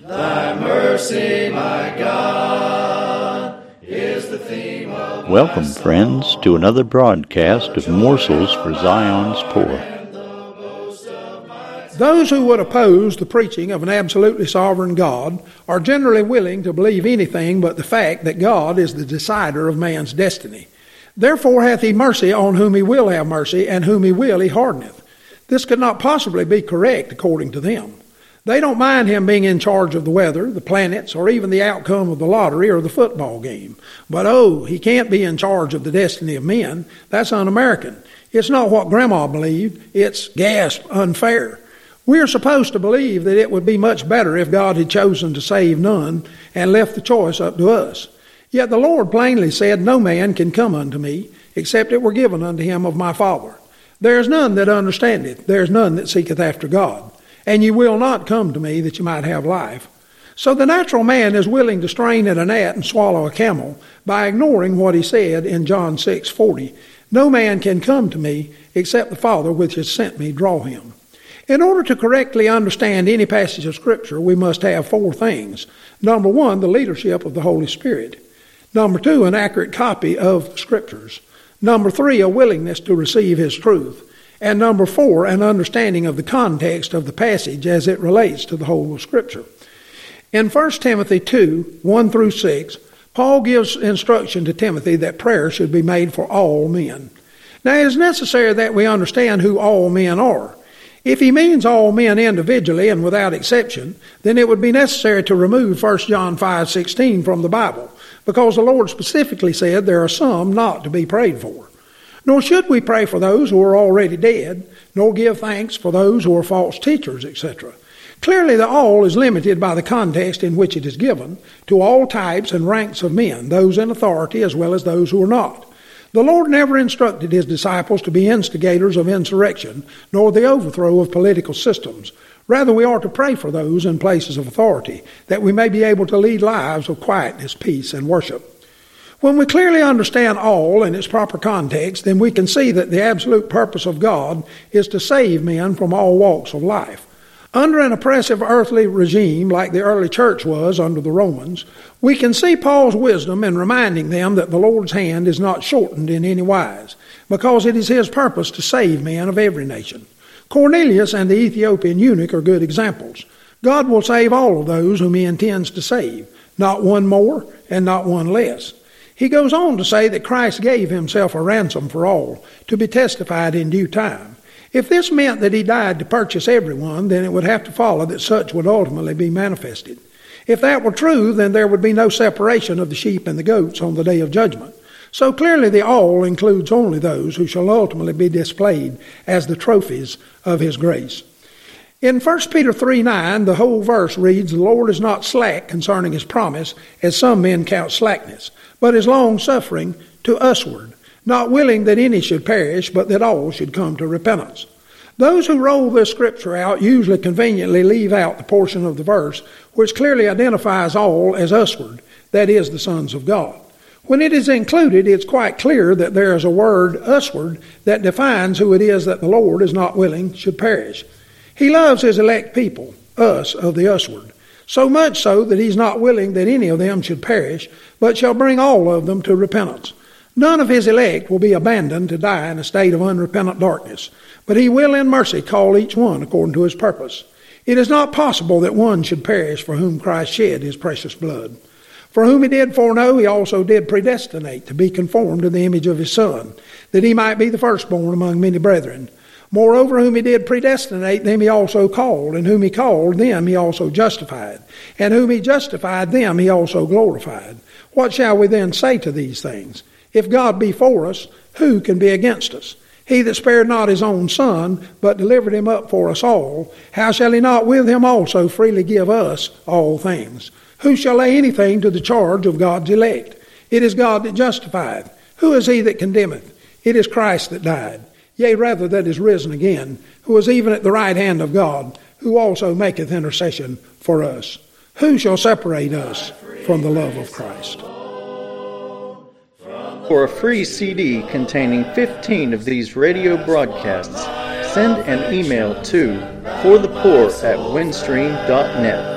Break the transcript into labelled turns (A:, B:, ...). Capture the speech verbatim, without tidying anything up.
A: Thy mercy, my God, is the theme of
B: Welcome, friends, to another broadcast of Morsels for Zion's Poor.
C: Those who would oppose the preaching of an absolutely sovereign God are generally willing to believe anything but the fact that God is the decider of man's destiny. Therefore hath he mercy on whom he will have mercy, and whom he will he hardeneth. This could not possibly be correct according to them. They don't mind him being in charge of the weather, the planets, or even the outcome of the lottery or the football game. But oh, he can't be in charge of the destiny of men. That's un-American. It's not what Grandma believed. It's, gasp, unfair. We're supposed to believe that it would be much better if God had chosen to save none and left the choice up to us. Yet the Lord plainly said, No man can come unto me, except it were given unto him of my Father. There is none that understandeth, there is none that seeketh after God. And ye will not come to me that ye might have life. So the natural man is willing to strain at a gnat and swallow a camel by ignoring what he said in John six forty. No man can come to me except the Father which has sent me draw him. In order to correctly understand any passage of Scripture, we must have four things. Number one, the leadership of the Holy Spirit. Number two, an accurate copy of Scriptures. Number three, a willingness to receive His truth. And number four, an understanding of the context of the passage as it relates to the whole of Scripture. In First Timothy two, one through six, Paul gives instruction to Timothy that prayer should be made for all men. Now, it is necessary that we understand who all men are. If he means all men individually and without exception, then it would be necessary to remove First John five sixteen from the Bible, because the Lord specifically said there are some not to be prayed for. Nor should we pray for those who are already dead, nor give thanks for those who are false teachers, et cetera. Clearly, the all is limited by the context in which it is given to all types and ranks of men, those in authority as well as those who are not. The Lord never instructed His disciples to be instigators of insurrection, nor the overthrow of political systems. Rather, we are to pray for those in places of authority, that we may be able to lead lives of quietness, peace, and worship. When we clearly understand all in its proper context, then we can see that the absolute purpose of God is to save men from all walks of life. Under an oppressive earthly regime like the early church was under the Romans, we can see Paul's wisdom in reminding them that the Lord's hand is not shortened in any wise, because it is His purpose to save men of every nation. Cornelius and the Ethiopian eunuch are good examples. God will save all of those whom He intends to save, not one more and not one less. He goes on to say that Christ gave Himself a ransom for all, to be testified in due time. If this meant that He died to purchase everyone, then it would have to follow that such would ultimately be manifested. If that were true, then there would be no separation of the sheep and the goats on the day of judgment. So clearly the all includes only those who shall ultimately be displayed as the trophies of His grace. In First Peter three nine, the whole verse reads, The Lord is not slack concerning His promise, as some men count slackness, but is long-suffering to usward, not willing that any should perish, but that all should come to repentance. Those who roll this scripture out usually conveniently leave out the portion of the verse which clearly identifies all as usward, that is, the sons of God. When it is included, it's quite clear that there is a word, usward, that defines who it is that the Lord is not willing should perish. He loves His elect people, us of the usward, so much so that He's not willing that any of them should perish, but shall bring all of them to repentance. None of His elect will be abandoned to die in a state of unrepentant darkness, but He will in mercy call each one according to His purpose. It is not possible that one should perish for whom Christ shed His precious blood. For whom He did foreknow, He also did predestinate to be conformed to the image of His Son, that He might be the firstborn among many brethren. Moreover, whom He did predestinate, them He also called, and whom He called, them He also justified, and whom He justified, them He also glorified. What shall we then say to these things? If God be for us, who can be against us? He that spared not His own Son, but delivered Him up for us all, how shall He not with Him also freely give us all things? Who shall lay anything to the charge of God's elect? It is God that justifieth. Who is He that condemneth? It is Christ that died, yea, rather that is risen again, who is even at the right hand of God, who also maketh intercession for us. Who shall separate us from the love of Christ?
D: For a free C D containing fifteen of these radio broadcasts, send an email to for the poor at windstream dot net.